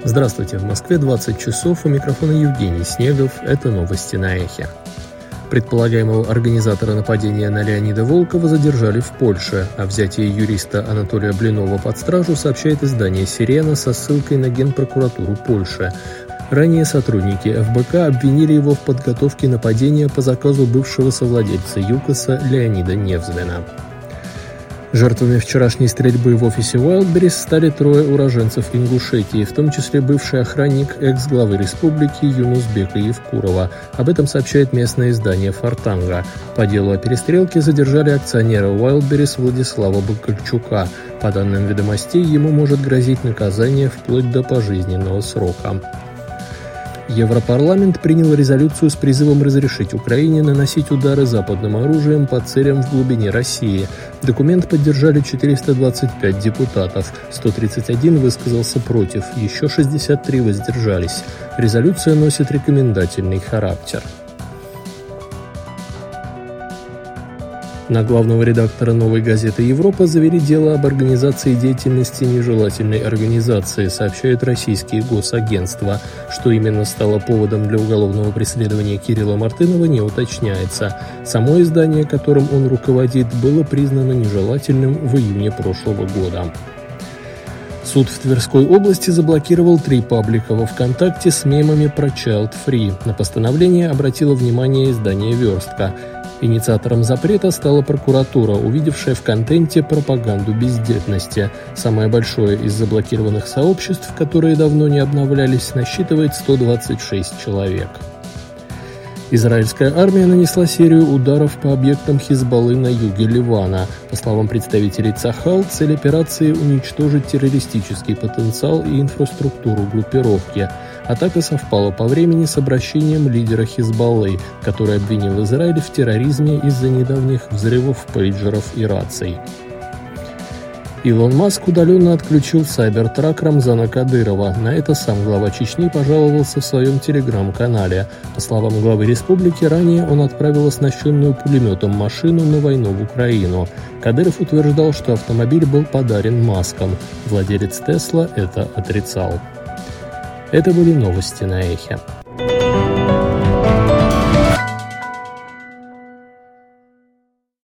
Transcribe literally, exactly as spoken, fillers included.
Здравствуйте, в Москве двадцать часов, у микрофона Евгений Снегов, это новости на Эхе. Предполагаемого организатора нападения на Леонида Волкова задержали в Польше. О взятии юриста Анатолия Блинова под стражу сообщает издание «Сирена» со ссылкой на Генпрокуратуру Польши. Ранее сотрудники эф бэ ка обвинили его в подготовке нападения по заказу бывшего совладельца ЮКОСа Леонида Невзвена. Жертвами вчерашней стрельбы в офисе Wildberries стали трое уроженцев Ингушетии, в том числе бывший охранник экс-главы республики Юнусбека Евкурова. Об этом сообщает местное издание «Фортанга». По делу о перестрелке задержали акционера Wildberries Владислава Бакальчука. По данным «Ведомостей», ему может грозить наказание вплоть до пожизненного срока. Европарламент принял резолюцию с призывом разрешить Украине наносить удары западным оружием по целям в глубине России. Документ поддержали четыреста двадцать пять депутатов, сто тридцать один высказался против, еще шестьдесят три воздержались. Резолюция носит рекомендательный характер. На главного редактора «Новой газеты Европа» завели дело об организации деятельности нежелательной организации, сообщают российские госагентства. Что именно стало поводом для уголовного преследования Кирилла Мартынова, не уточняется. Само издание, которым он руководит, было признано нежелательным в июне прошлого года. Суд в Тверской области заблокировал три паблика во ВКонтакте с мемами про Child Free. На постановление обратило внимание издание «Верстка». Инициатором запрета стала прокуратура, увидевшая в контенте пропаганду бездетности. Самое большое из заблокированных сообществ, которые давно не обновлялись, насчитывает сто двадцать шесть человек. Израильская армия нанесла серию ударов по объектам Хизбаллы на юге Ливана. По словам представителей Цахал, цель операции – уничтожить террористический потенциал и инфраструктуру группировки. Атака совпала по времени с обращением лидера Хизбаллы, который обвинил Израиль в терроризме из-за недавних взрывов пейджеров и раций. Илон Маск удаленно отключил сайбертрак Рамзана Кадырова. На это сам глава Чечни пожаловался в своем телеграм-канале. По словам главы республики, ранее он отправил оснащенную пулеметом машину на войну в Украину. Кадыров утверждал, что автомобиль был подарен Маском. Владелец Тесла это отрицал. Это были новости на Эхе.